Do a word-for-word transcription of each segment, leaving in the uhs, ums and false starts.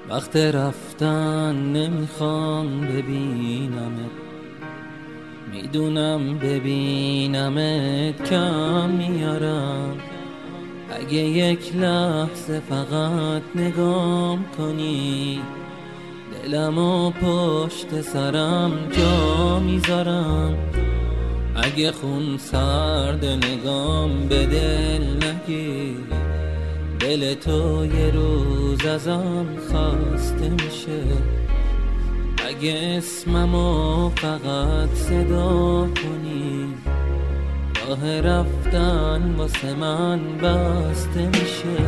وقت رفتن نمیخوام ببینمت، میدونم ببینمت کم میارم. اگه یک لحظه فقط نگام کنی، دلمو پشت سرم جا میذارم. اگه خون سرد نگام به دل نگیر، دل تو یه روز ازم خسته میشه. اگه اسممو فقط صدا کنی، راه رفتن واسه من بسته میشه.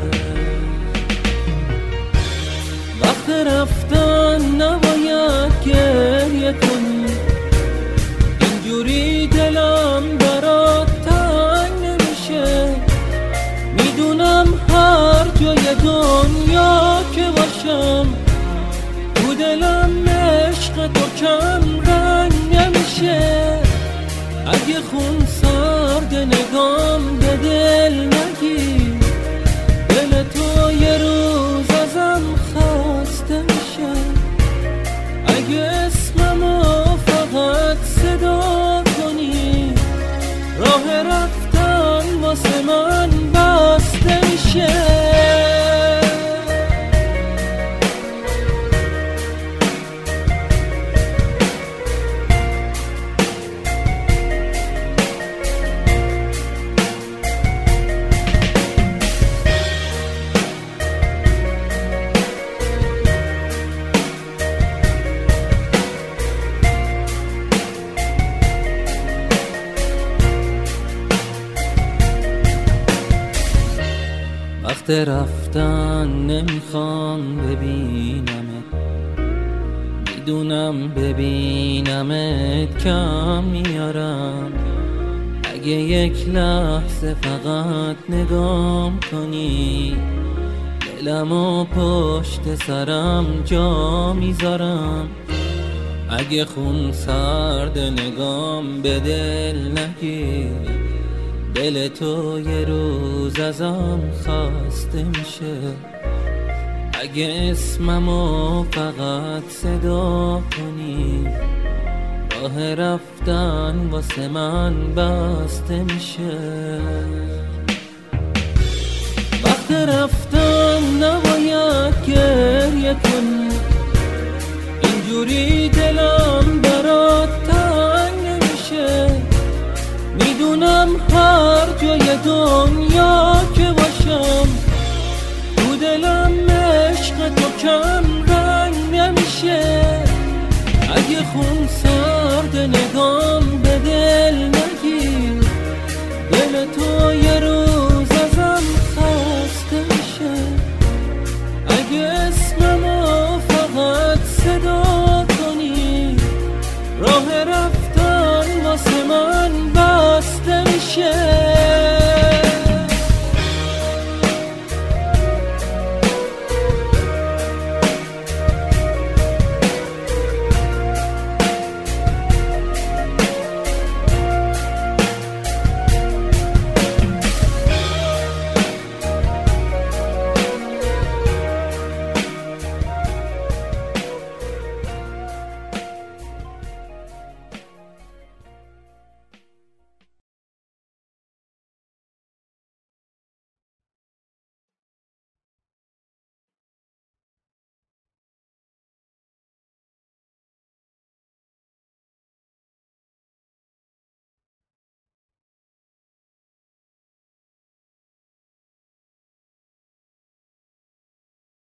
وقت رفتن نباید گریه کنی، اینجوری دلم برات تنگ نمیشه. میدونم هر جای دنیا که باشم، تو دلم عشق تو کم رنگ نمیشه. اگه خون سرد نگام به دل نگیر، دل تو یه روز ازم خسته میشه. اگه اسممو فقط صدا کنی، راه رفتن واسه من بسته میشه. وقت رفتن نمیخوام ببینمت، میدونم ببینمت کم میارم. اگه یک لحظه فقط نگام کنی، دلمو پشت سرم جا میذارم. اگه خون سرد نگام به دل نگیر، دل تو یه روز ازم خسته میشه. اگه اسممو فقط صدا کنی، راه رفتن واسه من بسته میشه.